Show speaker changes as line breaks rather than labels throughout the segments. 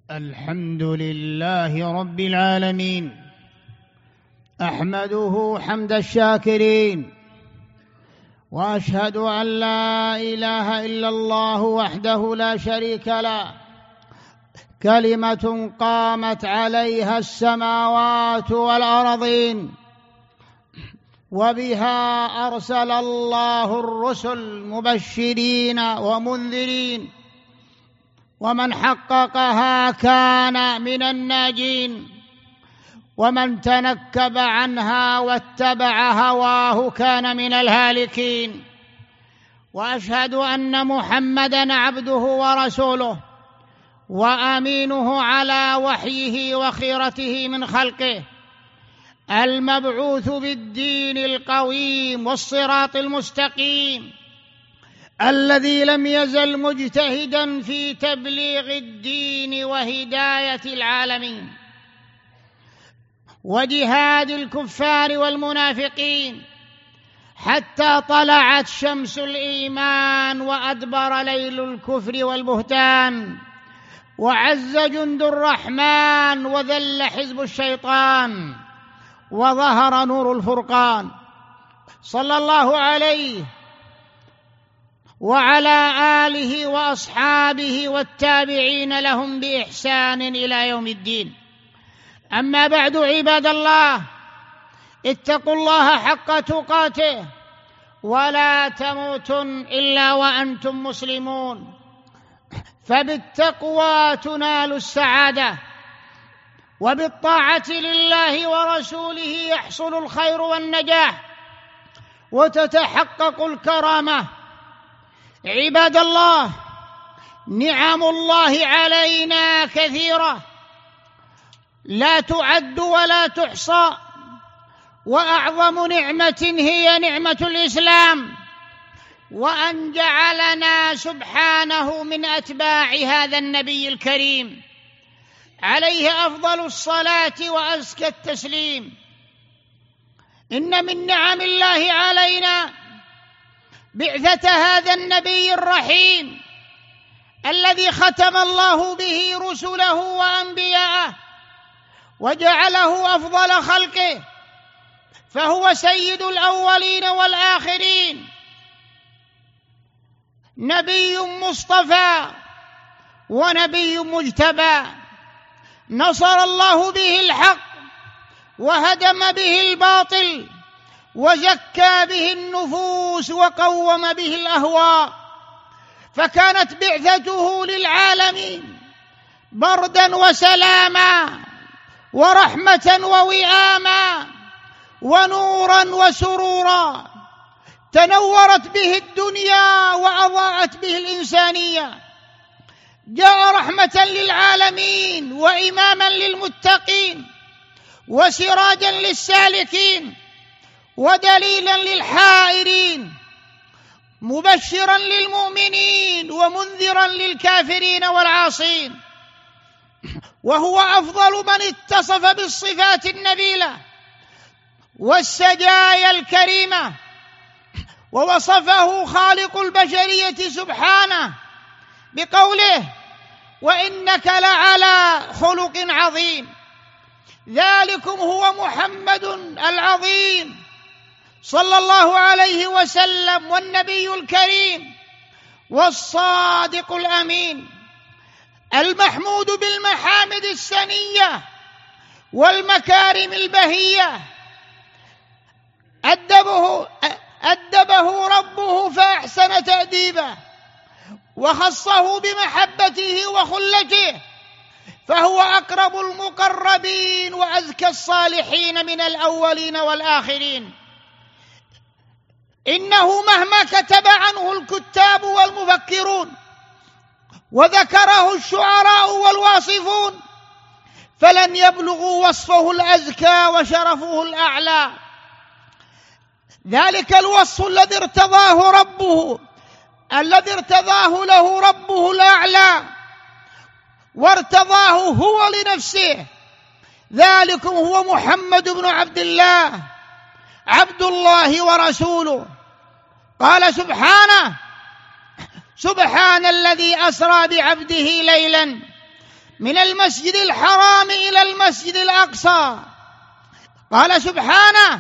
الحمد لله رب العالمين، أحمده حمد الشاكرين، وأشهد أن لا إله إلا الله وحده لا شريك له، كلمة قامت عليها السماوات والأرضين، وبها أرسل الله الرسل مبشرين ومنذرين، ومن حققها كان من الناجين، ومن تنكب عنها واتبع هواه كان من الهالكين. وأشهد أن محمدًا عبده ورسوله وأمينه على وحيه وخيرته من خلقه، المبعوث بالدين القويم والصراط المستقيم، الذي لم يزل مجتهداً في تبليغ الدين وهداية العالمين وجهاد الكفار والمنافقين، حتى طلعت شمس الإيمان وأدبر ليل الكفر والبهتان، وعز جند الرحمن وذل حزب الشيطان، وظهر نور الفرقان. صلى الله عليه وعلى آله وأصحابه والتابعين لهم بإحسان إلى يوم الدين. أما بعد، عباد الله، اتقوا الله حق تقاته، ولا تموتن إلا وأنتم مسلمون، فبالتقوى تنال السعادة، وبالطاعة لله ورسوله يحصل الخير والنجاح، وتتحقق الكرامة. عباد الله، نعم الله علينا كثيرة لا تعد ولا تحصى، وأعظم نعمة هي نعمة الإسلام، وأن جعلنا سبحانه من أتباع هذا النبي الكريم عليه أفضل الصلاة وأزكى التسليم. إن من نعم الله علينا بعثة هذا النبي الرحيم الذي ختم الله به رسله وأنبياءه وجعله أفضل خلقه، فهو سيد الأولين والآخرين، نبي مصطفى ونبي مجتبى، نصر الله به الحق وهدم به الباطل، وزكى به النفوس وقوم به الأهواء، فكانت بعثته للعالمين بردا وسلاما ورحمة ووئاما ونورا وسرورا، تنورت به الدنيا وأضاءت به الإنسانية. جاء رحمة للعالمين وإماما للمتقين وسراجا للسالكين ودليلا للحائرين، مبشرا للمؤمنين ومنذرا للكافرين والعاصين، وهو أفضل من اتصف بالصفات النبيلة والسجايا الكريمة، ووصفه خالق البشرية سبحانه بقوله: وإنك لعلى خلق عظيم. ذلكم هو محمد العظيم صلى الله عليه وسلم، والنبي الكريم والصادق الأمين، المحمود بالمحامد السنية والمكارم البهية، أدبه ربه فأحسن تأديبه، وخصه بمحبته وخلته، فهو أقرب المقربين وأزكى الصالحين من الأولين والآخرين. إنه مهما كتب عنه الكتاب والمفكرون وذكره الشعراء والواصفون فلن يبلغوا وصفه الأزكى وشرفه الأعلى. ذلك الوصف الذي ارتضاه له ربه الأعلى وارتضاه هو لنفسه. ذلكم هو محمد بن عبد الله، عبد الله ورسوله. قال سبحانه: سبحان الذي أسرى بعبده ليلا من المسجد الحرام إلى المسجد الأقصى. قال سبحانه: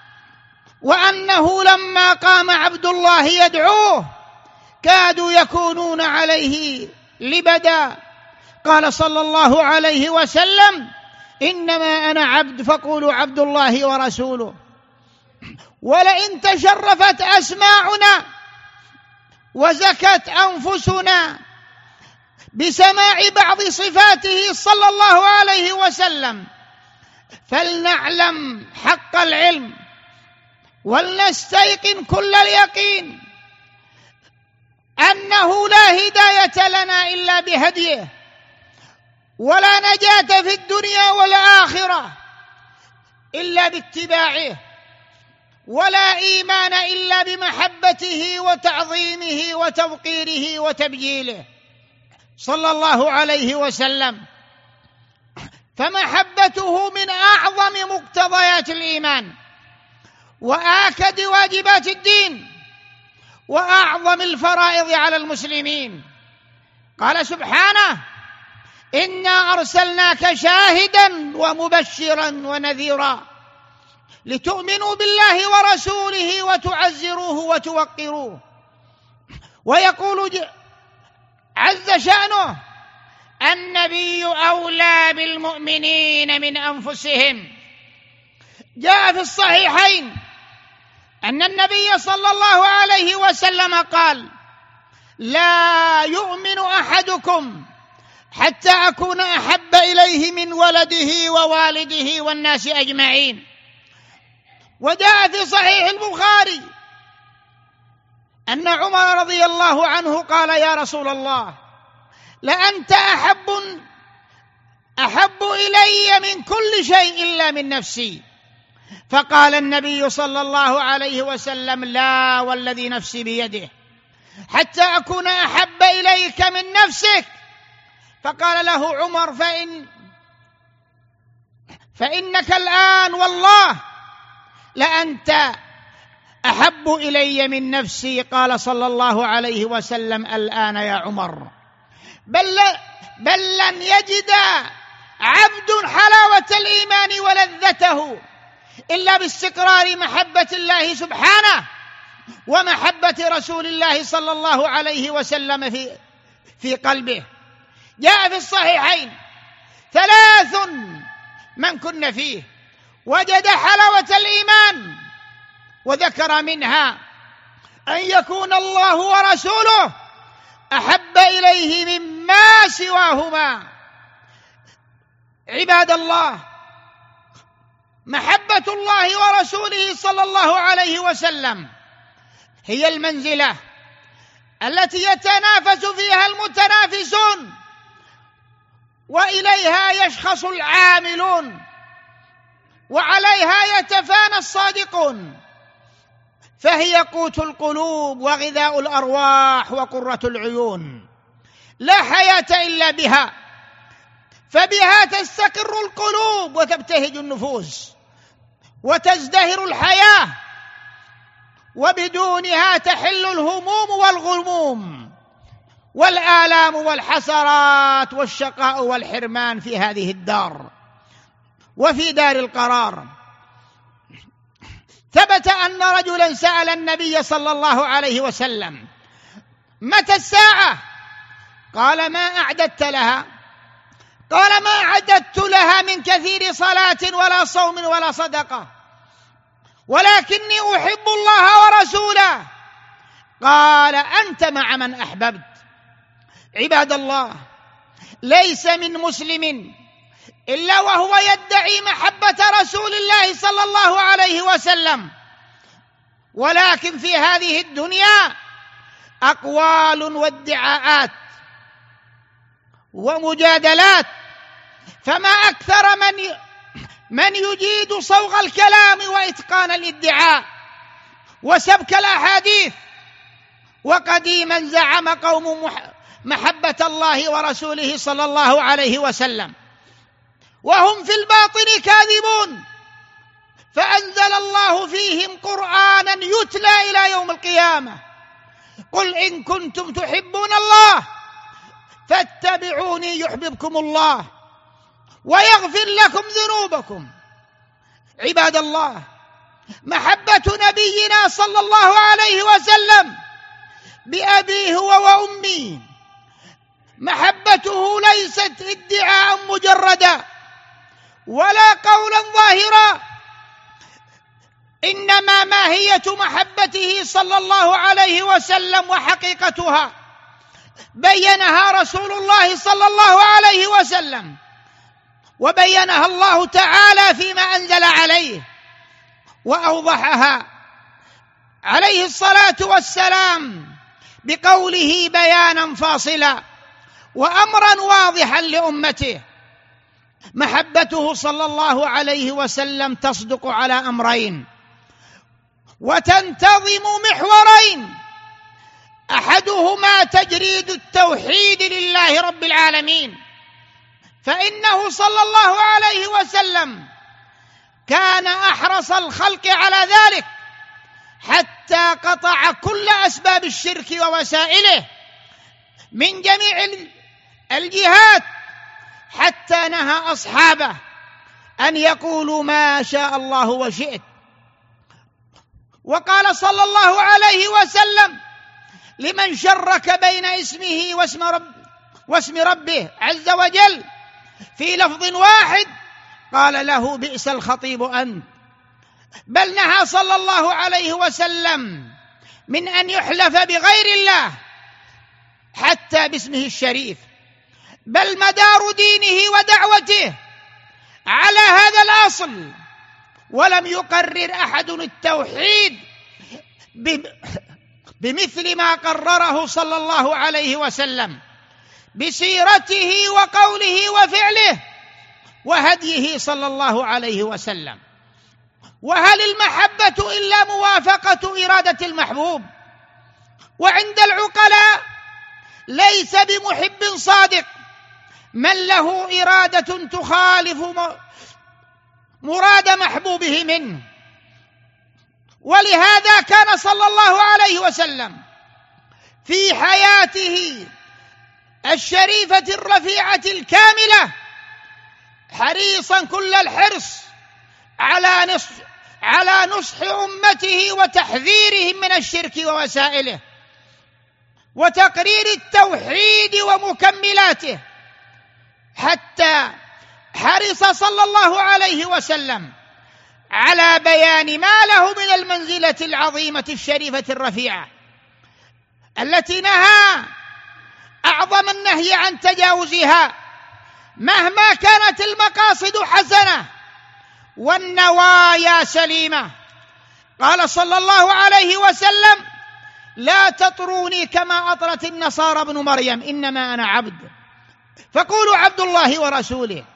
وأنه لما قام عبد الله يدعوه كادوا يكونون عليه لبدا. قال صلى الله عليه وسلم: إنما أنا عبد فقولوا عبد الله ورسوله. ولئن تشرفت أسماعنا وزكت أنفسنا بسماع بعض صفاته صلى الله عليه وسلم فلنعلم حق العلم ولنستيقن كل اليقين أنه لا هداية لنا إلا بهديه، ولا نجاة في الدنيا والآخرة إلا باتباعه، ولا إيمان إلا بمحبته وتعظيمه وتوقيره وتبجيله صلى الله عليه وسلم. فمحبته من أعظم مقتضيات الإيمان وآكد واجبات الدين وأعظم الفرائض على المسلمين. قال سبحانه: إنا أرسلناك شاهدا ومبشرا ونذيرا لتؤمنوا بالله ورسوله وتعزروه وتوقروه. ويقول عز شأنه: النبي أولى بالمؤمنين من أنفسهم. جاء في الصحيحين أن النبي صلى الله عليه وسلم قال: لا يؤمن أحدكم حتى أكون أحب إليه من ولده ووالده والناس أجمعين. وجاء في صحيح البخاري أن عمر رضي الله عنه قال: يا رسول الله، لأنت أحب إلي من كل شيء إلا من نفسي. فقال النبي صلى الله عليه وسلم: لا والذي نفسي بيده حتى أكون أحب إليك من نفسك. فقال له عمر: فإنك الآن والله لأنت أحب إلي من نفسي. قال صلى الله عليه وسلم: الآن يا عمر. بل لن يجد عبد حلاوة الإيمان ولذته إلا باستقرار محبة الله سبحانه ومحبة رسول الله صلى الله عليه وسلم في قلبه. جاء في الصحيحين: 3 من كن فيه وجد حلاوة الإيمان، وذكر منها أن يكون الله ورسوله أحب إليه مما سواهما. عباد الله، محبة الله ورسوله صلى الله عليه وسلم هي المنزلة التي يتنافس فيها المتنافسون وإليها يشخص العاملون وعليها يتفانى الصادقون، فهي قوت القلوب وغذاء الأرواح وقرة العيون. لا حياة إلا بها، فبها تستقر القلوب وتبتهج النفوس وتزدهر الحياة، وبدونها تحل الهموم والغموم والآلام والحسرات والشقاء والحرمان في هذه الدار وفي دار القرار. ثبت أن رجلا سأل النبي صلى الله عليه وسلم: متى الساعة؟ قال: ما أعددت لها؟ قال: ما أعددت لها من كثير صلاة ولا صوم ولا صدقة، ولكني أحب الله ورسوله. قال: أنت مع من أحببت. عباد الله، ليس من مسلم إلا وهو يدعي محبة رسول الله صلى الله عليه وسلم، ولكن في هذه الدنيا أقوال وادعاءات ومجادلات، فما أكثر من يجيد صوغ الكلام وإتقان الادعاء وسبك الأحاديث. وقديما زعم قوم محبة الله ورسوله صلى الله عليه وسلم وهم في الباطن كاذبون، فأنزل الله فيهم قرآنا يتلى إلى يوم القيامة: قل إن كنتم تحبون الله فاتبعوني يحببكم الله ويغفر لكم ذنوبكم. عباد الله، محبة نبينا صلى الله عليه وسلم بأبيه هو وأمي محبته ليست ادعاء مجردا ولا قولا ظاهرا، إنما ماهية محبته صلى الله عليه وسلم وحقيقتها بينها رسول الله صلى الله عليه وسلم، وبينها الله تعالى فيما أنزل عليه، وأوضحها عليه الصلاة والسلام بقوله بيانا فاصلا وأمرا واضحا لأمته. محبته صلى الله عليه وسلم تصدق على أمرين وتنتظم محورين، أحدهما تجريد التوحيد لله رب العالمين، فإنه صلى الله عليه وسلم كان أحرص الخلق على ذلك حتى قطع كل أسباب الشرك ووسائله من جميع الجهات، حتى نهى أصحابه أن يقولوا ما شاء الله وشئت. وقال صلى الله عليه وسلم لمن شرك بين اسمه واسم ربه عز وجل في لفظ واحد قال له بئس الخطيب أنت. بل نهى صلى الله عليه وسلم من أن يحلف بغير الله حتى باسمه الشريف، بل مدار دينه ودعوته على هذا الأصل، ولم يقرر أحد التوحيد بمثل ما قرره صلى الله عليه وسلم بسيرته وقوله وفعله وهديه صلى الله عليه وسلم. وهل المحبة إلا موافقة إرادة المحبوب؟ وعند العقلاء ليس بمحب صادق من له إرادة تخالف مراد محبوبه منه. ولهذا كان صلى الله عليه وسلم في حياته الشريفة الرفيعة الكاملة حريصا كل الحرص على نصح أمته وتحذيرهم من الشرك ووسائله وتقرير التوحيد ومكملاته، حتى حرص صلى الله عليه وسلم على بيان ما له من المنزلة العظيمة الشريفة الرفيعة التي نهى أعظم النهي عن تجاوزها مهما كانت المقاصد حسنة والنوايا سليمة. قال صلى الله عليه وسلم لا تطروني كما أطرت النصارى ابن مريم إنما أنا عبد فقولوا عبد الله ورسوله.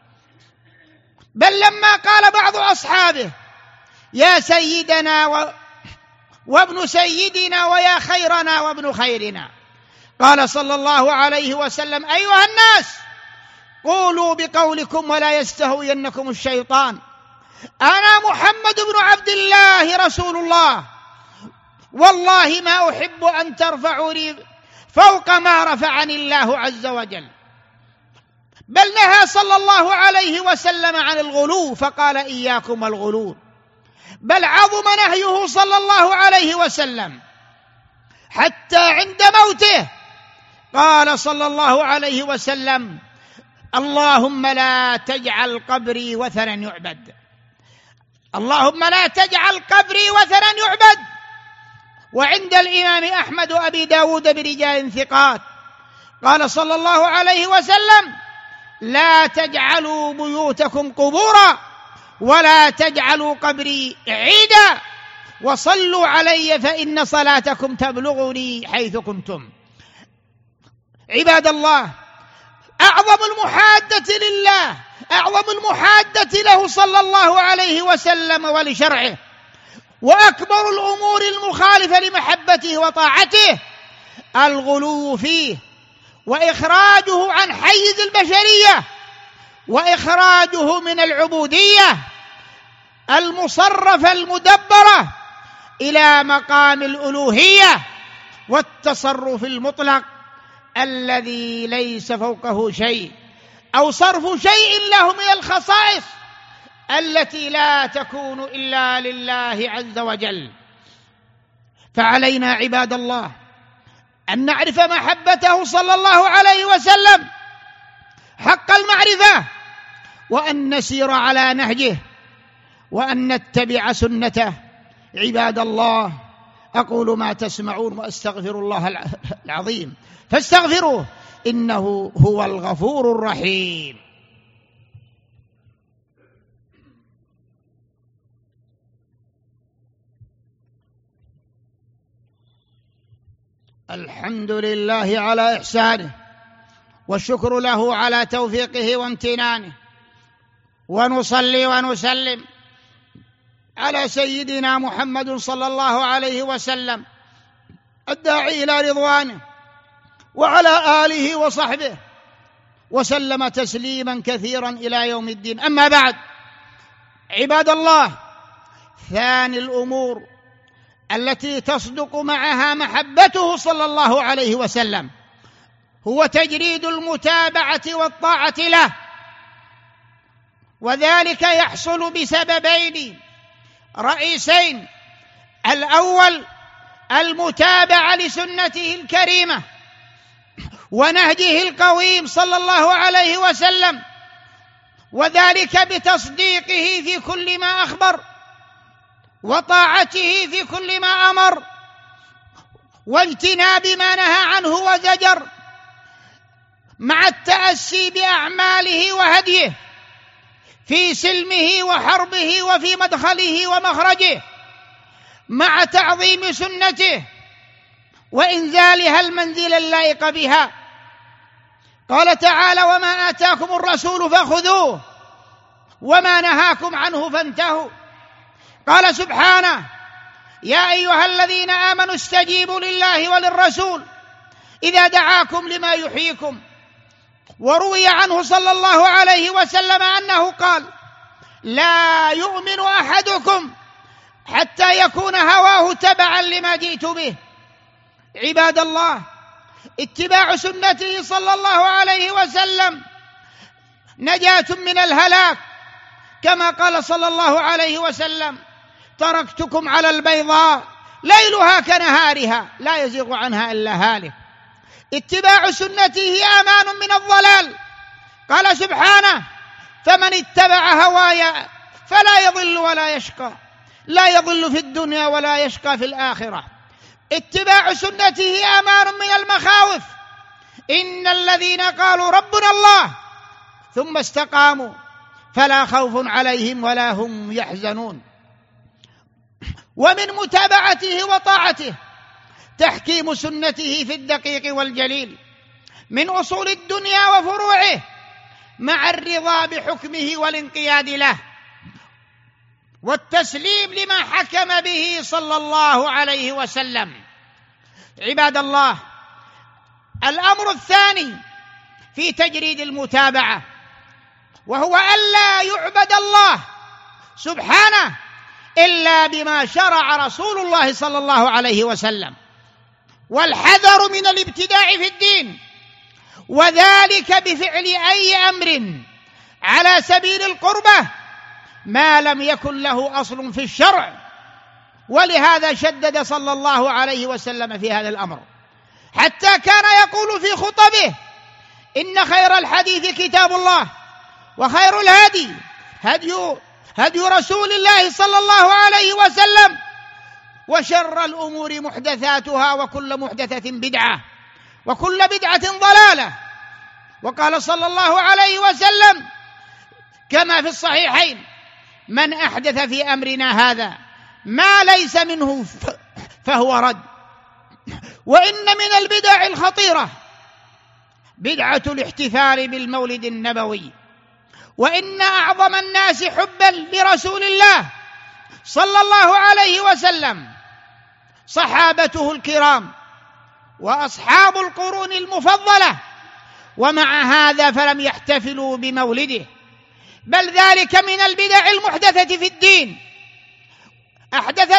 بل لما قال بعض أصحابه يا سيدنا وابن سيدنا ويا خيرنا وابن خيرنا، قال صلى الله عليه وسلم أيها الناس قولوا بقولكم ولا يستهوينكم الشيطان، أنا محمد بن عبد الله رسول الله، والله ما أحب أن ترفعوني فوق ما رفعني الله عز وجل. بل نهى صلى الله عليه وسلم عن الغلو فقال إياكم الغلو. بل عظم نهيه صلى الله عليه وسلم حتى عند موته قال صلى الله عليه وسلم اللهم لا تجعل قبري وثنا يعبد، اللهم لا تجعل قبري وثنا يعبد. وعند الإمام أحمد وأبي داود برجال ثقات قال صلى الله عليه وسلم لا تجعلوا بيوتكم قبورا ولا تجعلوا قبري عيدا وصلوا علي فإن صلاتكم تبلغني حيث كنتم. عباد الله، أعظم المحادة لله، أعظم المحادة له صلى الله عليه وسلم ولشرعه، وأكبر الأمور المخالفة لمحبته وطاعته الغلو فيه وإخراجه عن حيز البشرية وإخراجه من العبودية المصرفة المدبرة إلى مقام الألوهية والتصرف المطلق الذي ليس فوقه شيء، أو صرف شيء له من الخصائص التي لا تكون إلا لله عز وجل. فعلينا عباد الله أن نعرف محبته صلى الله عليه وسلم حق المعرفة، وأن نسير على نهجه، وأن نتبع سنته. عباد الله، أقول ما تسمعون وأستغفر الله العظيم فاستغفروه إنه هو الغفور الرحيم. الحمد لله على إحسانه، والشكر له على توفيقه وامتنانه، ونصلي ونسلم على سيدنا محمد صلى الله عليه وسلم الداعي إلى رضوانه، وعلى آله وصحبه وسلم تسليما كثيرا إلى يوم الدين. أما بعد، عباد الله، ثاني الأمور التي تصدق معها محبته صلى الله عليه وسلم هو تجريد المتابعة والطاعة له، وذلك يحصل بسببين رئيسين: الأول المتابعة لسنته الكريمة ونهجه القويم صلى الله عليه وسلم، وذلك بتصديقه في كل ما أخبر، وطاعته في كل ما أمر، واجتناب ما نهى عنه وزجر، مع التأسي بأعماله وهديه في سلمه وحربه وفي مدخله ومخرجه، مع تعظيم سنته وإنزالها المنزل اللائق بها. قال تعالى: وما آتاكم الرسول فخذوه وما نهاكم عنه فانتهوا. قال سبحانه: يا أيها الذين آمنوا استجيبوا لله وللرسول إذا دعاكم لما يحييكم. وروي عنه صلى الله عليه وسلم أنه قال: لا يؤمن أحدكم حتى يكون هواه تبعا لما جئت به. عباد الله، اتباع سنته صلى الله عليه وسلم نجاة من الهلاك، كما قال صلى الله عليه وسلم: تركتكم على البيضاء ليلها كنهارها لا يزيغ عنها إلا هالك. اتباع سنته أمان من الضلال. قال سبحانه: فمن اتبع هوايا فلا يضل ولا يشقى، لا يضل في الدنيا ولا يشقى في الآخرة. اتباع سنته أمان من المخاوف. إن الذين قالوا ربنا الله ثم استقاموا فلا خوف عليهم ولا هم يحزنون. ومن متابعته وطاعته تحكيم سنته في الدقيق والجليل من أصول الدنيا وفروعه، مع الرضا بحكمه والانقياد له والتسليم لما حكم به صلى الله عليه وسلم. عباد الله، الأمر الثاني في تجريد المتابعة وهو ألا يعبد الله سبحانه إلا بما شرع رسول الله صلى الله عليه وسلم، والحذر من الابتداع في الدين، وذلك بفعل أي أمر على سبيل القربة ما لم يكن له أصل في الشرع. ولهذا شدد صلى الله عليه وسلم في هذا الأمر، حتى كان يقول في خطبه: إن خير الحديث كتاب الله، وخير الهدي هدي رسول الله صلى الله عليه وسلم، وشر الأمور محدثاتها، وكل محدثة بدعة، وكل بدعة ضلالة. وقال صلى الله عليه وسلم كما في الصحيحين: من أحدث في أمرنا هذا ما ليس منه فهو رد. وإن من البدع الخطيرة بدعة الاحتفال بالمولد النبوي. وإن أعظم الناس حبا لرسول الله صلى الله عليه وسلم صحابته الكرام وأصحاب القرون المفضلة، ومع هذا فلم يحتفلوا بمولده، بل ذلك من البدع المحدثة في الدين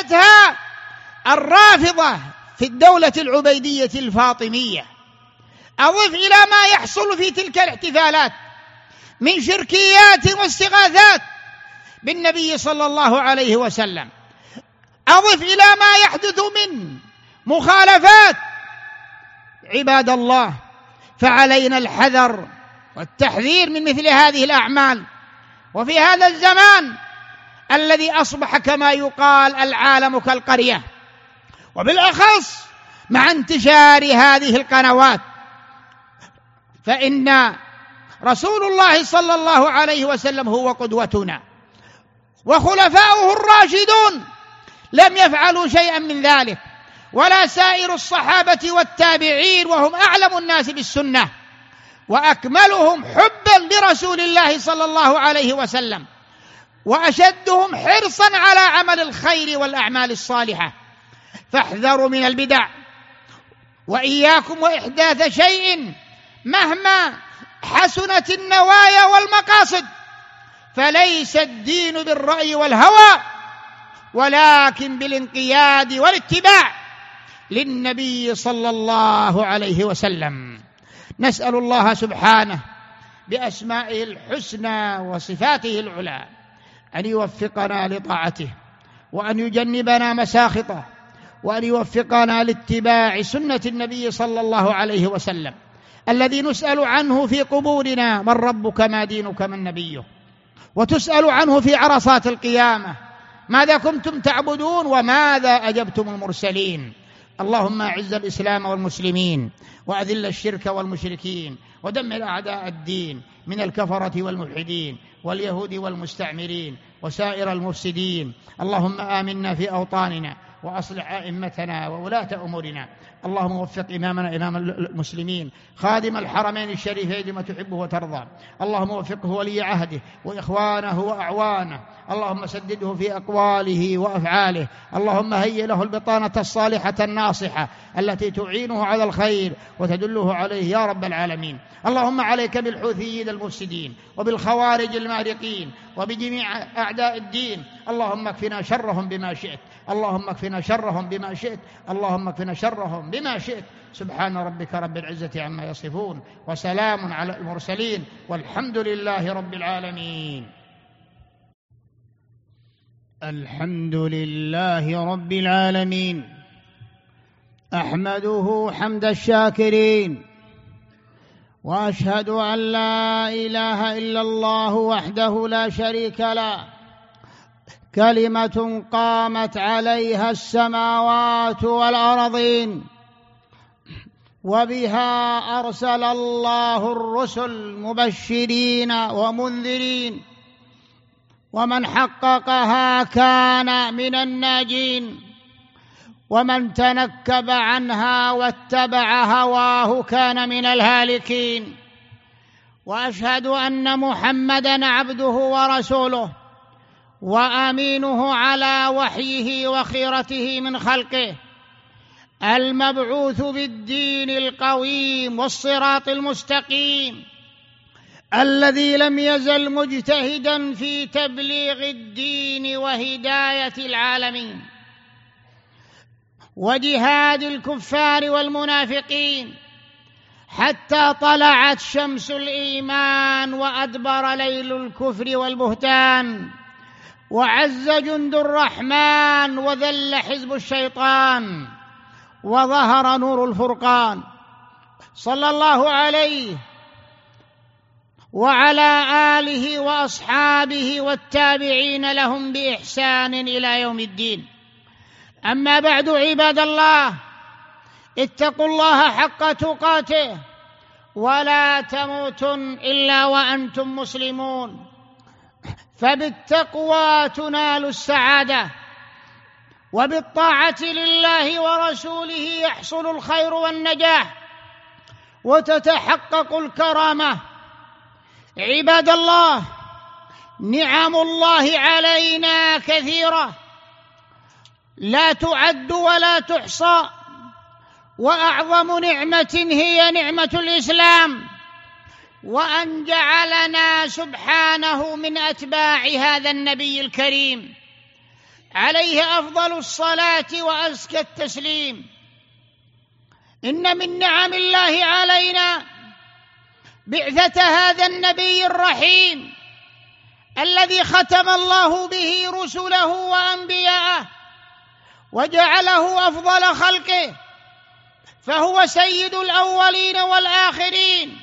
أحدثتها الرافضة في الدولة العبيدية الفاطمية. أضف إلى ما يحصل في تلك الاحتفالات من شركيات واستغاثات بالنبي صلى الله عليه وسلم، أضف إلى ما يحدث من مخالفات، عباد الله، فعلينا الحذر والتحذير من مثل هذه الأعمال. وفي هذا الزمان الذي أصبح كما يقال العالم كالقرية، وبالأخص مع انتشار هذه القنوات، فإن رسول الله صلى الله عليه وسلم هو قدوتنا، وخلفاؤه الراشدون لم يفعلوا شيئا من ذلك، ولا سائر الصحابة والتابعين، وهم أعلم الناس بالسنة وأكملهم حبا لرسول الله صلى الله عليه وسلم، وأشدهم حرصا على عمل الخير والأعمال الصالحة. فاحذروا من البدع، وإياكم وإحداث شيء مهما حسنت النوايا والمقاصد، فليس الدين بالرأي والهوى، ولكن بالانقياد والاتباع للنبي صلى الله عليه وسلم. نسأل الله سبحانه بأسمائه الحسنى وصفاته العلى أن يوفقنا لطاعته، وأن يجنبنا مساخطه، وأن يوفقنا لاتباع سنة النبي صلى الله عليه وسلم الذي نسأل عنه في قبورنا: من ربك ما دينك من نبيه؟ وتسأل عنه في عرصات القيامة: ماذا كنتم تعبدون وماذا أجبتم المرسلين؟ اللهم أعز الإسلام والمسلمين، وأذل الشرك والمشركين، ودمر أعداء الدين من الكفرة والملحدين واليهود والمستعمرين وسائر المفسدين. اللهم آمنا في أوطاننا، وأصلح أئمتنا وولاة أمورنا. اللهم وفق إمامنا إمام المسلمين خادم الحرمين الشريفين لما تحبه وترضى. اللهم وفقه ولي عهده وإخوانه وأعوانه. اللهم سدده في أقواله وأفعاله. اللهم هيئ له البطانة الصالحة الناصحة التي تعينه على الخير وتدله عليه يا رب العالمين. اللهم عليك بالحوثيين المفسدين وبالخوارج المارقين وبجميع أعداء الدين. اللهم اكفنا شرهم بما شئت، اللهم اكفنا شرهم بما شئت، اللهم اكفنا شرهم بما شئت. سبحان ربك رب العزة عما يصفون، وسلام على المرسلين، والحمد لله رب العالمين.
الحمد لله رب العالمين، أحمده حمد الشاكرين، وأشهد أن لا إله إلا الله وحده لا شريك له، كلمة قامت عليها السماوات والأرضين، وبها أرسل الله الرسل مبشرين ومنذرين، ومن حققها كان من الناجين، ومن تنكب عنها واتبع هواه كان من الهالكين. وأشهد أن محمدًا عبده ورسوله، وأمينه على وحيه وخيرته من خلقه، المبعوث بالدين القويم والصراط المستقيم، الذي لم يزل مجتهداً في تبليغ الدين وهداية العالمين وجهاد الكفار والمنافقين، حتى طلعت شمس الإيمان وأدبر ليل الكفر والبهتان، وعز جند الرحمن وذل حزب الشيطان، وظهر نور الفرقان. صلى الله عليه وعلى آله وأصحابه والتابعين لهم بإحسان إلى يوم الدين. أما بعد، عباد الله، اتقوا الله حق تقاته، ولا تموتن إلا وأنتم مسلمون، فبالتقوى تنال السعادة، وبالطاعة لله ورسوله يحصل الخير والنجاح، وتتحقق الكرامة. عباد الله، نعم الله علينا كثيرة لا تعد ولا تحصى، وأعظم نعمة هي نعمة الإسلام، وأن جعلنا سبحانه من أتباع هذا النبي الكريم عليه أفضل الصلاة وأزكى التسليم.
إن من نعم الله علينا بعثة هذا النبي الرحيم الذي ختم الله به رسله وأنبياءه وجعله أفضل خلقه، فهو سيد الأولين والآخرين،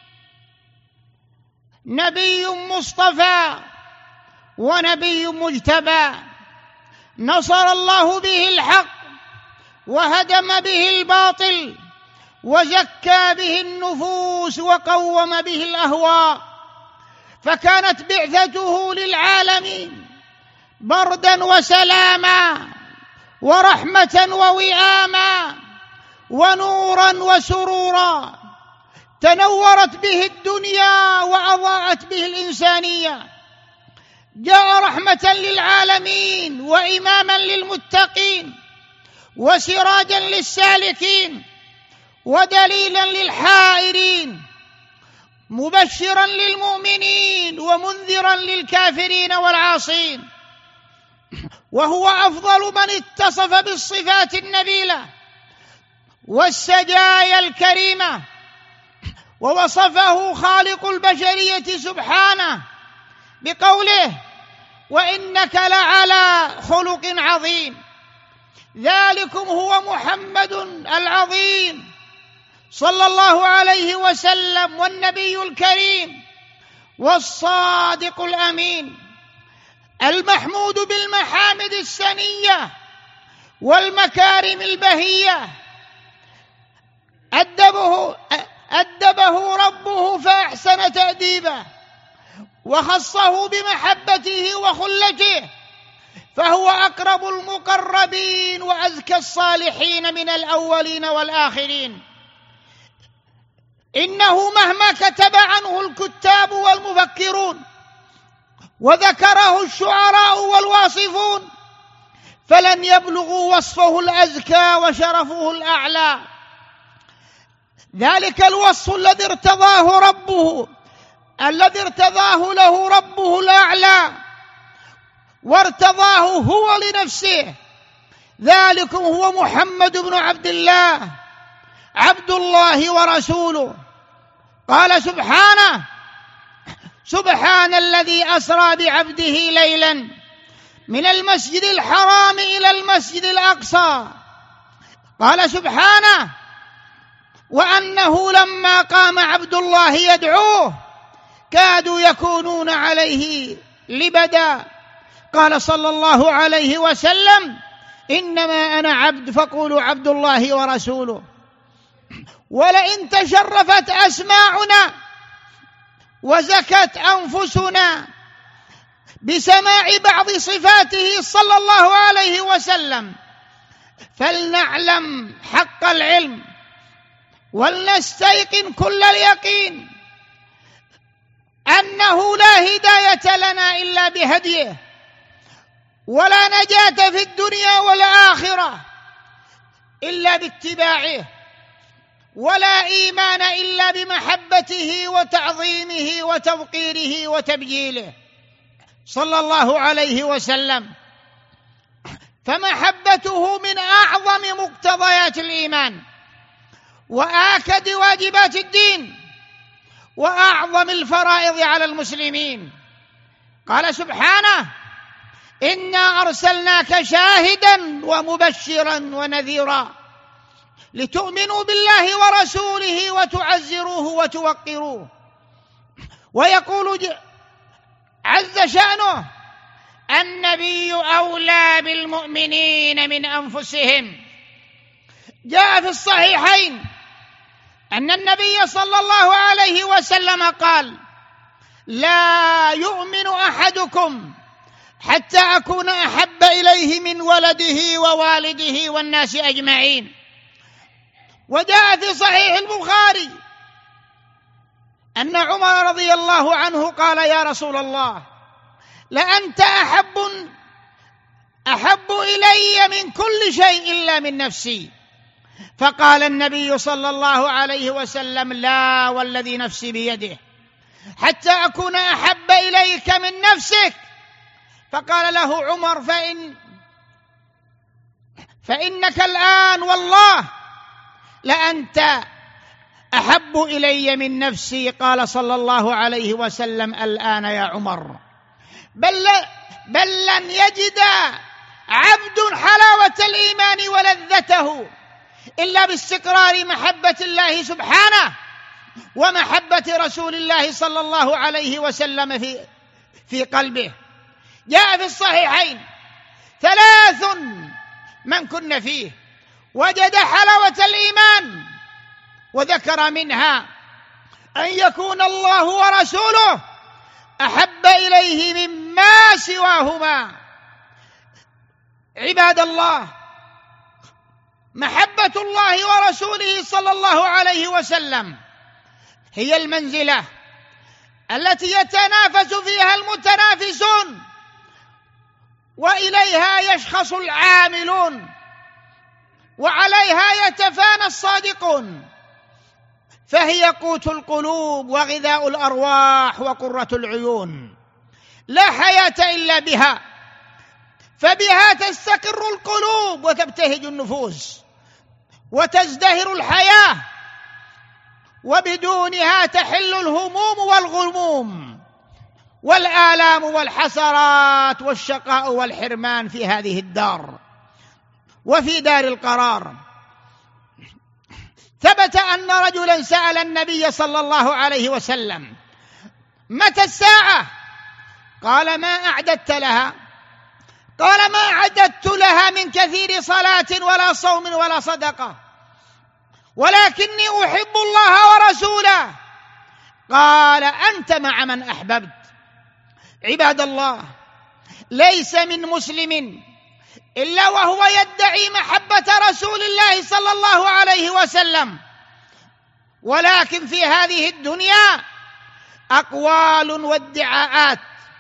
نبي مصطفى ونبي مجتبى، نصر الله به الحق وهدم به الباطل وزكى به النفوس وقوم به الأهواء، فكانت بعثته للعالمين بردا وسلاما ورحمة ووئاما ونورا وسرورا، تنورت به الدنيا وأضاءت به الإنسانية، جاء رحمة للعالمين وإماما للمتقين وسراجا للسالكين ودليلا للحائرين، مبشرا للمؤمنين ومنذرا للكافرين والعاصين، وهو أفضل من اتصف بالصفات النبيلة والسجايا الكريمة، ووصفه خالق البشرية سبحانه بقوله: وإنك لعلى خلق عظيم. ذلكم هو محمد العظيم صلى الله عليه وسلم، والنبي الكريم والصادق الأمين، المحمود بالمحامد السنية والمكارم البهية، أدبه ربه فأحسن تأديبه، وخصه بمحبته وخلته، فهو أقرب المقربين وأزكى الصالحين من الأولين والآخرين. إنه مهما كتب عنه الكتاب والمفكرون وذكره الشعراء والواصفون فلن يبلغوا وصفه الأزكى وشرفه الأعلى. ذلك الوصف الذي ارتضاه له ربه الأعلى وارتضاه هو لنفسه، ذلكم هو محمد بن عبد الله عبد الله ورسوله. قال سبحانه: سبحان الذي أسرى بعبده ليلا من المسجد الحرام إلى المسجد الأقصى. قال سبحانه: وأنه لما قام عبد الله يدعوه كادوا يكونون عليه لبدا. قال صلى الله عليه وسلم: إنما أنا عبد فقولوا عبد الله ورسوله. ولئن تشرفت أسماعنا وزكت أنفسنا بسماع بعض صفاته صلى الله عليه وسلم فلنعلم حق العلم ولنستيقن كل اليقين أنه لا هداية لنا إلا بهديه، ولا نجاة في الدنيا والآخرة إلا باتباعه، ولا إيمان إلا بمحبته وتعظيمه وتوقيره وتبجيله صلى الله عليه وسلم. فمحبته من أعظم مقتضيات الإيمان وآكد واجبات الدين وأعظم الفرائض على المسلمين. قال سبحانه: إنا أرسلناك شاهدا ومبشرا ونذيرا لتؤمنوا بالله ورسوله وتعزروه وتوقروه. ويقول عز شأنه: النبي أولى بالمؤمنين من أنفسهم. جاء في الصحيحين أن النبي صلى الله عليه وسلم قال: لا يؤمن أحدكم حتى أكون أحب إليه من ولده ووالده والناس أجمعين. وجاء في صحيح البخاري أن عمر رضي الله عنه قال: يا رسول الله، لأنت أحب إلي من كل شيء إلا من نفسي. فقال النبي صلى الله عليه وسلم: لا والذي نفسي بيده حتى أكون أحب إليك من نفسك. فقال له عمر: فإنك الآن والله لأنت أحب إلي من نفسي. قال صلى الله عليه وسلم: الآن يا عمر. بل لن يجد عبد حلاوة الإيمان ولذته إلا باستقرار محبة الله سبحانه ومحبة رسول الله صلى الله عليه وسلم في قلبه. جاء في الصحيحين: 3 من كن فيه وجد حلاوة الإيمان، وذكر منها أن يكون الله ورسوله أحب إليه مما سواهما. عباد الله، محبة الله ورسوله صلى الله عليه وسلم هي المنزلة التي يتنافس فيها المتنافسون، وإليها يشخص العاملون، وعليها يتفانى الصادقون، فهي قوت القلوب وغذاء الأرواح وقرة العيون. لا حياة إلا بها، فبها تستقر القلوب وتبتهج النفوس وتزدهر الحياة، وبدونها تحل الهموم والغموم والآلام والحسرات والشقاء والحرمان في هذه الدار وفي دار القرار. ثبت أن رجلا سأل النبي صلى الله عليه وسلم: متى الساعة؟ قال: ما أعددت لها؟ قال: ما أعددت لها من كثير صلاة ولا صوم ولا صدقة، ولكني أحب الله ورسوله. قال: أنت مع من أحببت. عباد الله، ليس من مسلم إلا وهو يدعي محبة رسول الله صلى الله عليه وسلم، ولكن في هذه الدنيا أقوال وادعاءات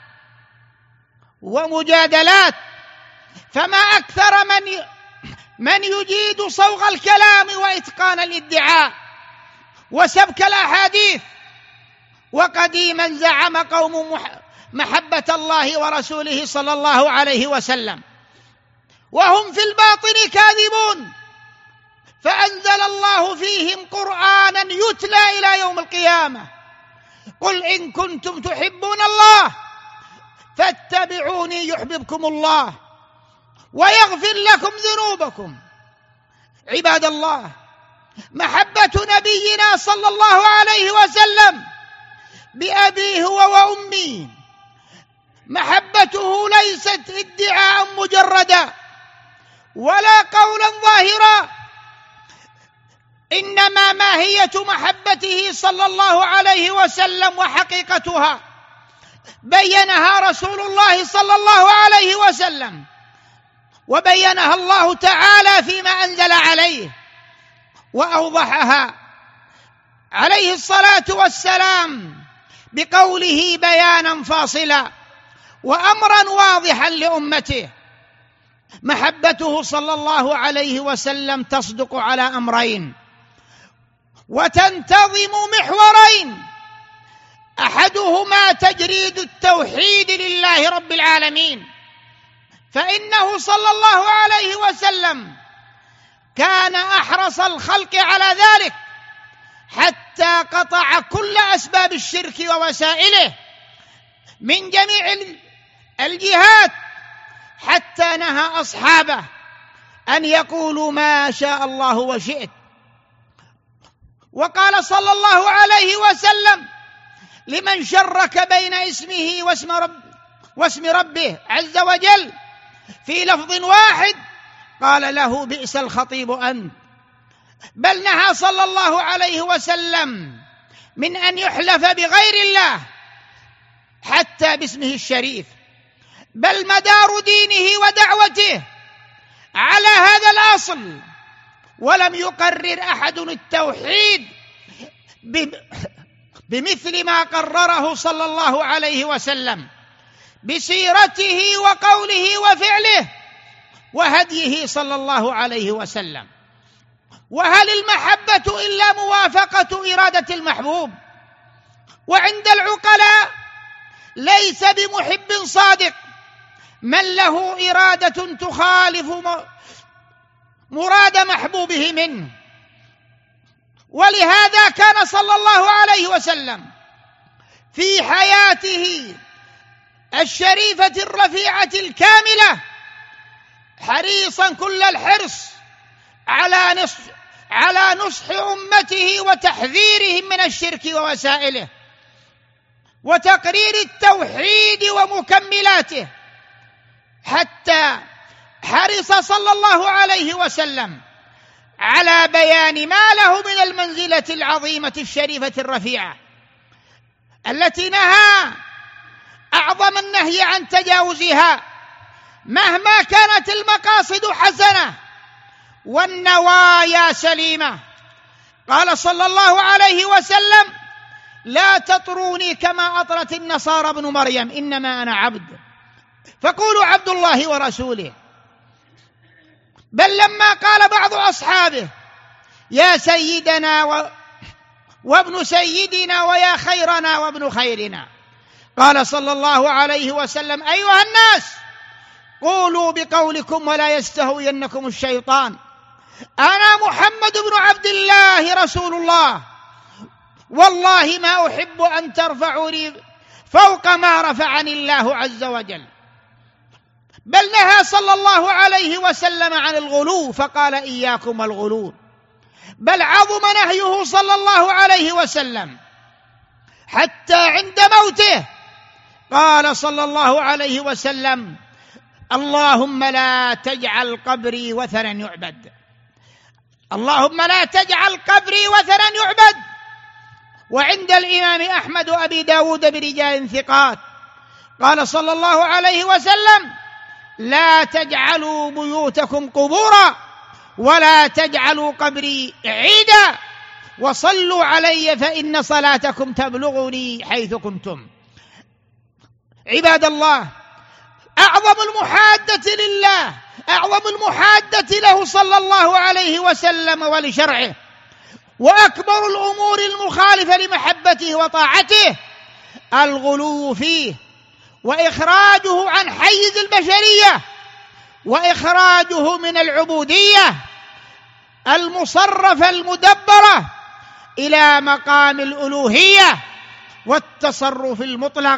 ومجادلات، فما أكثر من يجيد صوغ الكلام وإتقان الادعاء وسبك الأحاديث. وقديما زعم قوم محبة الله ورسوله صلى الله عليه وسلم وهم في الباطن كاذبون، فأنزل الله فيهم قرآنا يتلى إلى يوم القيامة: قل إن كنتم تحبون الله فاتبعوني يحببكم الله ويغفر لكم ذنوبكم. عباد الله، محبة نبينا صلى الله عليه وسلم بأبيه وأمي محبته ليست ادعاء مجردا ولا قولا ظاهرا، إنما ماهية محبته صلى الله عليه وسلم وحقيقتها بينها رسول الله صلى الله عليه وسلم، وبينها الله تعالى فيما أنزل عليه، وأوضحها عليه الصلاة والسلام بقوله بيانا فاصلا وأمرا واضحا لأمته. محبته صلى الله عليه وسلم تصدق على أمرين وتنتظم محورين: أحدهما تجريد التوحيد لله رب العالمين، فإنه صلى الله عليه وسلم كان أحرص الخلق على ذلك، حتى قطع كل أسباب الشرك ووسائله من جميع الجهات، حتى نهى أصحابه أن يقولوا ما شاء الله وشئت. وقال صلى الله عليه وسلم لمن شرك بين اسمه واسم ربه عز وجل في لفظ واحد، قال له: بئس الخطيب أنت. بل نهى صلى الله عليه وسلم من أن يحلف بغير الله حتى باسمه الشريف، بل مدار دينه ودعوته على هذا الأصل، ولم يقرر أحد التوحيد بمثل ما قرره صلى الله عليه وسلم بسيرته وقوله وفعله وهديه صلى الله عليه وسلم. وهل المحبة إلا موافقة إرادة المحبوب؟ وعند العقلاء ليس بمحب صادق من له إرادة تخالف مراد محبوبه منه، ولهذا كان صلى الله عليه وسلم في حياته الشريفة الرفيعة الكاملة حريصا كل الحرص على نصح أمته وتحذيرهم من الشرك ووسائله وتقرير التوحيد ومكملاته، حتى حرص صلى الله عليه وسلم على بيان ما له من المنزلة العظيمة الشريفة الرفيعة التي نهى أعظم النهي عن تجاوزها مهما كانت المقاصد حسنة والنوايا سليمة. قال صلى الله عليه وسلم: لا تطروني كما أطرت النصارى ابن مريم، إنما أنا عبد فقولوا عبد الله ورسوله. بل لما قال بعض أصحابه: يا سيدنا وابن سيدنا ويا خيرنا وابن خيرنا، قال صلى الله عليه وسلم: أيها الناس، قولوا بقولكم ولا يستهوينكم الشيطان، أنا محمد بن عبد الله رسول الله، والله ما أحب أن ترفعوني فوق ما رفعني الله عز وجل. بل نهى صلى الله عليه وسلم عن الغلو فقال: إياكم الغلو. بل عظم نهيه صلى الله عليه وسلم حتى عند موته قال صلى الله عليه وسلم: اللهم لا تجعل قبري وثنا يعبد، اللهم لا تجعل قبري وثنا يعبد. وعند الإمام أحمد وأبي داود برجال ثقات قال صلى الله عليه وسلم: لا تجعلوا بيوتكم قبورا ولا تجعلوا قبري عيدا وصلوا علي فإن صلاتكم تبلغني حيث كنتم. عباد الله، أعظم المحادة لله، أعظم المحادة له صلى الله عليه وسلم ولشرعه، وأكبر الأمور المخالفة لمحبته وطاعته الغلو فيه وإخراجه عن حيز البشرية وإخراجه من العبودية المصرفة المدبرة إلى مقام الألوهية والتصرف المطلق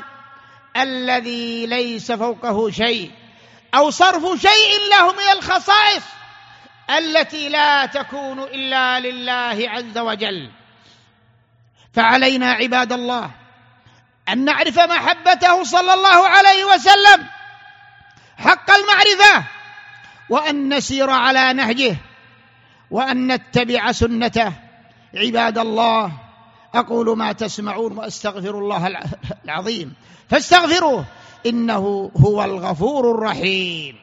الذي ليس فوقه شيء، أو صرف شيء له من الخصائص التي لا تكون إلا لله عز وجل. فعلينا عباد الله أن نعرف محبته صلى الله عليه وسلم حق المعرفة، وأن نسير على نهجه، وأن نتبع سنته. عباد الله، أقول ما تسمعون وأستغفر الله العظيم فاستغفروه إنه هو الغفور الرحيم.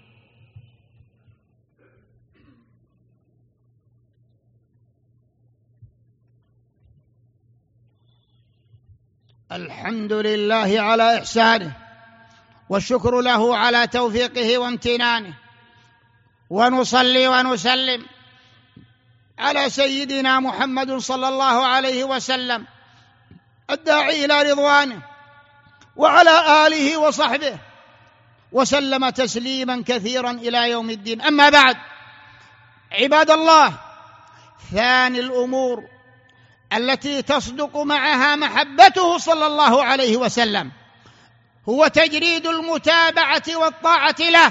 الحمد لله على إحسانه، والشكر له على توفيقه وامتنانه، ونصلي ونسلم على سيدنا محمد صلى الله عليه وسلم الداعي إلى رضوانه، وعلى آله وصحبه وسلم تسليما كثيرا إلى يوم الدين. أما بعد، عباد الله، ثاني الأمور التي تصدق معها محبته صلى الله عليه وسلم هو تجريد المتابعة والطاعة له،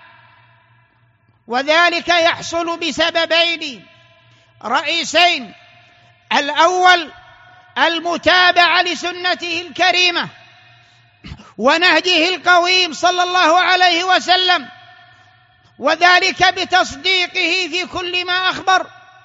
وذلك يحصل بسببين رئيسين: الأول المتابعة لسنته الكريمة ونهجه القويم صلى الله عليه وسلم، وذلك بتصديقه في كل ما أخبر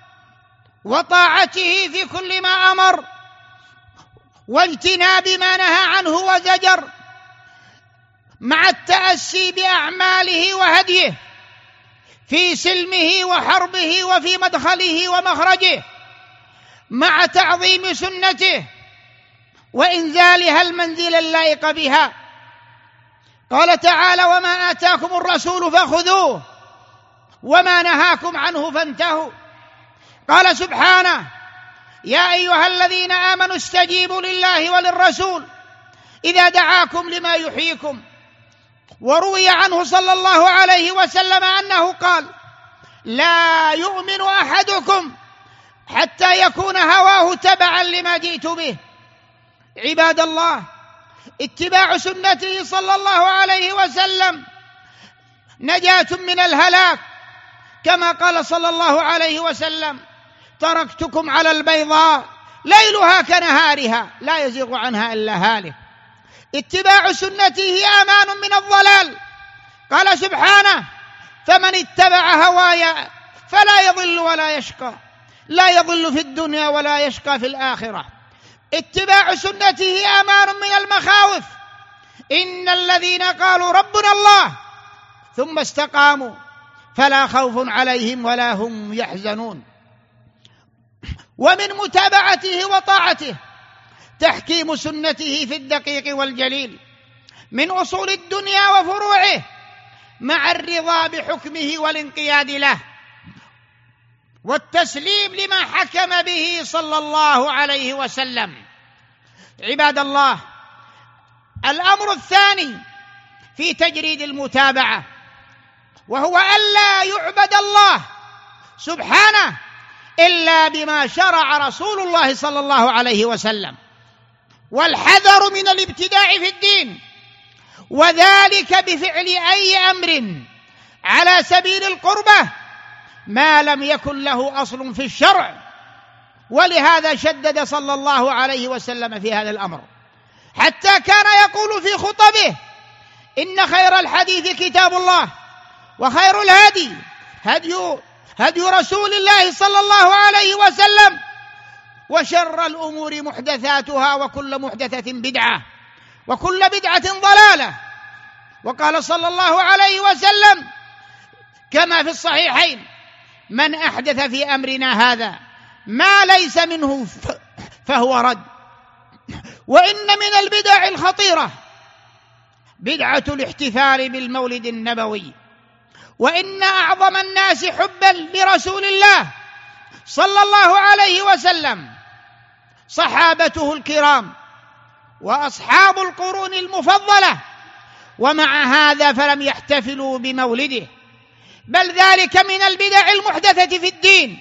وطاعته في كل ما أمر واجتناب ما نهى عنه وزجر، مع التأسي بأعماله وهديه في سلمه وحربه وفي مدخله ومخرجه، مع تعظيم سنته وإنزالها المنزل اللائق بها. قال تعالى: وما آتاكم الرسول فخذوه وما نهاكم عنه فانتهوا. قال سبحانه: يا أيها الذين آمنوا استجيبوا لله وللرسول إذا دعاكم لما يحييكم. وروي عنه صلى الله عليه وسلم أنه قال: لا يؤمن أحدكم حتى يكون هواه تبعا لما جئت به. عباد الله، اتباع سنته صلى الله عليه وسلم نجاة من الهلاك، كما قال صلى الله عليه وسلم: تركتكم على البيضاء ليلها كنهارها لا يزيغ عنها إلا هالك. اتباع سنته أمان من الضلال. قال سبحانه: فمن اتبع هوايا فلا يضل ولا يشقى، لا يضل في الدنيا ولا يشقى في الآخرة. اتباع سنته أمان من المخاوف. إن الذين قالوا ربنا الله ثم استقاموا فلا خوف عليهم ولا هم يحزنون. ومن متابعته وطاعته تحكيم سنته في الدقيق والجليل من أصول الدنيا وفروعه، مع الرضا بحكمه والانقياد له والتسليم لما حكم به صلى الله عليه وسلم. عباد الله، الأمر الثاني في تجريد المتابعة وهو ألا يعبد الله سبحانه إلا بما شرع رسول الله صلى الله عليه وسلم، والحذر من الابتداع في الدين، وذلك بفعل أي أمر على سبيل القربة ما لم يكن له أصل في الشرع. ولهذا شدد صلى الله عليه وسلم في هذا الأمر، حتى كان يقول في خطبه: إن خير الحديث كتاب الله، وخير الهدي هدي رسول الله صلى الله عليه وسلم، وشر الأمور محدثاتها، وكل محدثة بدعة، وكل بدعة ضلالة. وقال صلى الله عليه وسلم كما في الصحيحين: من أحدث في أمرنا هذا ما ليس منه فهو رد. وإن من البدع الخطيرة بدعة الاحتفال بالمولد النبوي. وإن أعظم الناس حبا لرسول الله صلى الله عليه وسلم صحابته الكرام وأصحاب القرون المفضلة، ومع هذا فلم يحتفلوا بمولده، بل ذلك من البدع المحدثة في الدين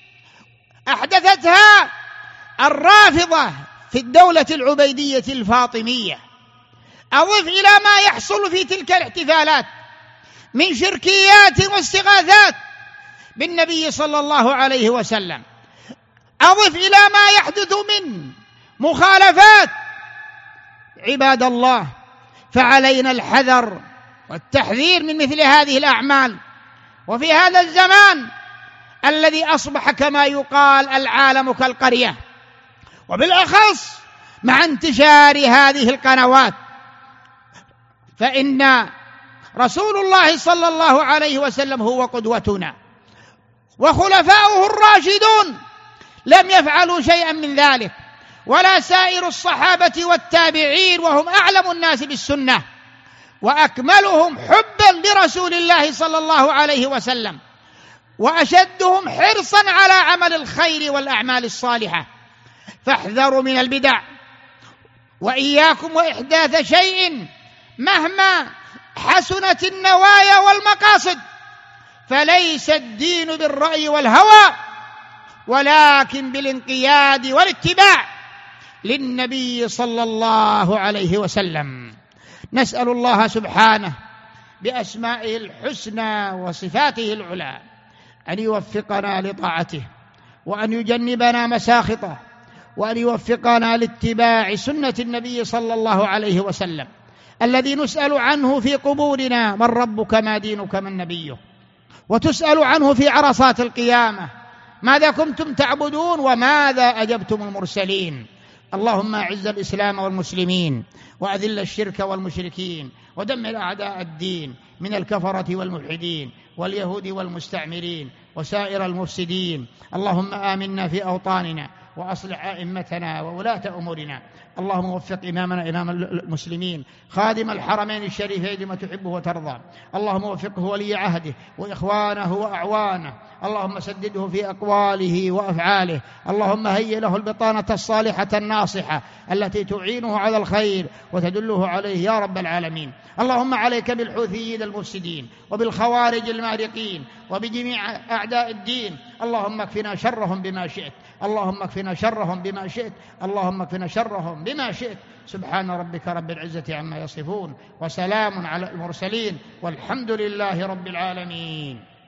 أحدثتها الرافضة في الدولة العبيدية الفاطمية. أضف إلى ما يحصل في تلك الاحتفالات من شركيات واستغاثات بالنبي صلى الله عليه وسلم، أضف إلى ما يحدث من مخالفات. عباد الله، فعلينا الحذر والتحذير من مثل هذه الأعمال. وفي هذا الزمان الذي أصبح كما يقال العالم كالقرية، وبالأخص مع انتشار هذه القنوات، فإن رسول الله صلى الله عليه وسلم هو قدوتنا، وخلفاؤه الراشدون لم يفعلوا شيئا من ذلك، ولا سائر الصحابة والتابعين، وهم أعلم الناس بالسنة وأكملهم حبا لرسول الله صلى الله عليه وسلم، وأشدهم حرصا على عمل الخير والأعمال الصالحة. فاحذروا من البدع، وإياكم وإحداث شيء مهما حسنت النوايا والمقاصد، فليس الدين بالرأي والهوى، ولكن بالانقياد والاتباع للنبي صلى الله عليه وسلم. نسأل الله سبحانه بأسمائه الحسنى وصفاته العلى أن يوفقنا لطاعته، وأن يجنبنا مساخطه، وأن يوفقنا لاتباع سنة النبي صلى الله عليه وسلم الذي نسأل عنه في قبورنا: من ربك ما دينك من نبيه؟ وتسأل عنه في عرصات القيامة: ماذا كنتم تعبدون وماذا أجبتم المرسلين؟ اللهم أعز الإسلام والمسلمين، وأذل الشرك والمشركين، ودمر أعداء الدين من الكفرة والملحدين واليهود والمستعمرين وسائر المفسدين. اللهم آمنا في أوطاننا، وأصلح أئمتنا وولاة أمورنا. اللهم وفق إمامنا إمام المسلمين خادم الحرمين الشريفين لما تحبه وترضى. اللهم وفقه ولي عهده وإخوانه وأعوانه. اللهم سدده في أقواله وأفعاله. اللهم هيئ له البطانة الصالحة الناصحة التي تعينه على الخير وتدله عليه يا رب العالمين. اللهم عليك بالحوثيين المفسدين، وبالخوارج المارقين، وبجميع أعداء الدين. اللهم اكفنا شرهم بما شئت، اللهم اكفنا شرهم بما شئت، اللهم اكفنا شرهم بما شئت. سبحان ربك رب العزة عما يصفون، وسلام على المرسلين، والحمد لله رب العالمين.